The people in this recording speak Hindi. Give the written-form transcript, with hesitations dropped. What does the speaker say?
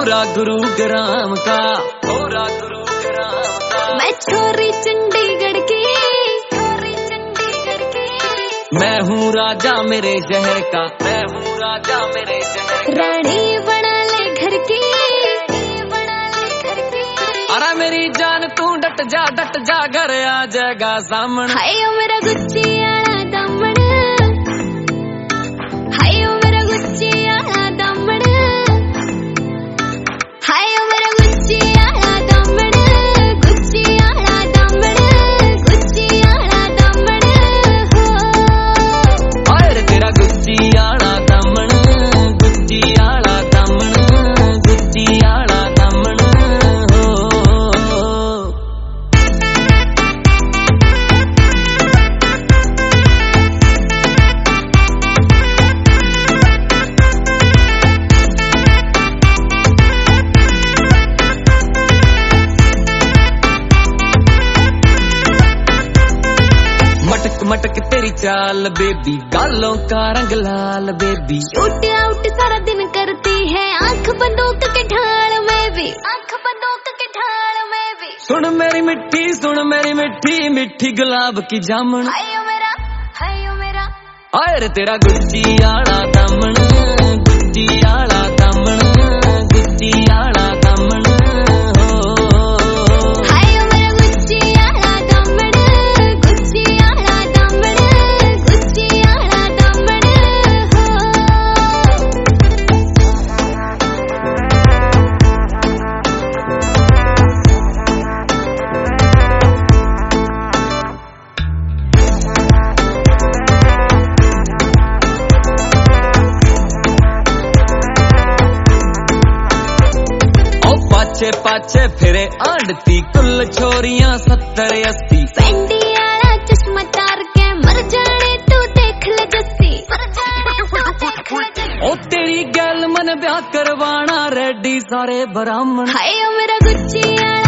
गोरा गुरुग्राम का, गोरा गुरुग्राम का। मैं छोरी चंडीगढ़ की, छोरी चंडीगढ़ की। मैं हूँ राजा मेरे शहर का, मैं हूँ राजा मेरे शहर का। रानी बना ले घर की, बना ले घर की। अरे मेरी जान तू डट जा घर आ जाएगा सामने। हाय ओ मेरा गुच्ची आला दामन, हाय ओ मेरा गुच्ची आला दामन, हाय ओ मेरा गुच्ची आला दामन, गुच्ची आला दामन, गुच्ची आला दामन हो। अरे तेरा गुच्ची आला दामन, गुच्ची आला दामन, गुच्ची आला दामन हो। मटक मटक तेरी चाल बेबी, गालों का रंग लाल बेबी। शूट आउट सारा दिन करती है, आंख बंदूक के ढाल में भी, आंख बंदूक के ढाल में भी। सुन मेरी मिट्टी, सुन मेरी मिट्टी, मिट्टी गुलाब की जामुन। हाय ओ मेरा, हाय ओ मेरा। अरे तेरा गुच्ची आला दामन, गुच्ची आला दामन, गुच्ची आला दामन हो। हाय ओ मेरा गुच्ची आला दामन, गुच्ची आला दामन, गुच्ची आला दामन हो। पाछे पाछे फिरे आंडती कुल छोरियां 70-80। पेंडी आला चश्मा तार के मर जाने तू देख ले जस्सी, मर जाने तू देख ले जस्सी। ओ तेरी गैल मन ब्याह करवाना रेडी सारे ब्राह्मण। हाय ओ मेरा गुच्ची आला